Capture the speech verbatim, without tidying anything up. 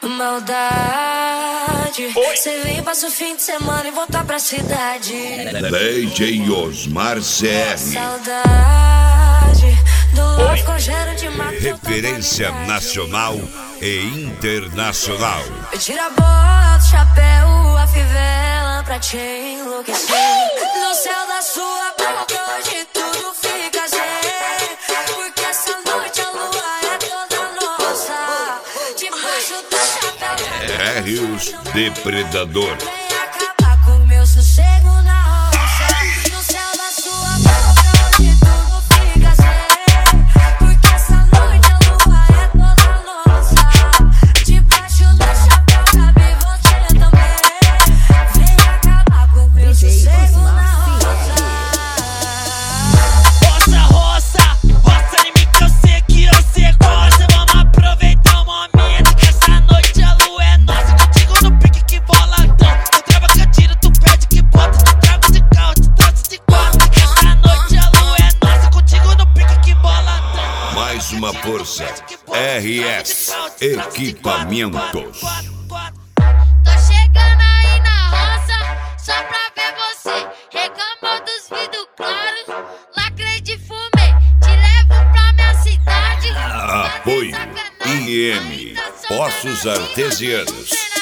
Maldade, cê vem, passa o fim de semana e voltar pra cidade. D J Osmar C R. Saudade do love com cheiro de mato. Referência nacional e internacional. Eu tiro a bota, o chapéu, a fivela pra te enlouquecer. No céu da sua boca hoje tudo fica sem. Porque essa noite a lua é toda nossa. Debaixo do chapéu R os Depredador. vem acabar com meu sossego na roça. No céu da sua boca hoje tudo fica sem. Porque essa noite a lua é toda nossa. Debaixo do chapéu cabe você também. Vem acabar com meu sossego na roça. Roça, roça, roça em mim que eu sei que você gosta. Vamos aproveitar o momento que essa noite a lua é nossa. Contigo no pique que boladão. Tu trava que eu tiro, tu pede que bota. Tu trago de carro, te trouxe de quarto. Que essa noite a lua é nossa. Contigo no pique que boladão. Mais uma força. R S Equipamentos. Tô chegando aí na roça, só pra ver você. Reclamou dos vidros claros, lacrei de fumê. Te levo pra minha cidade. Apoio I M Poços Artesianos.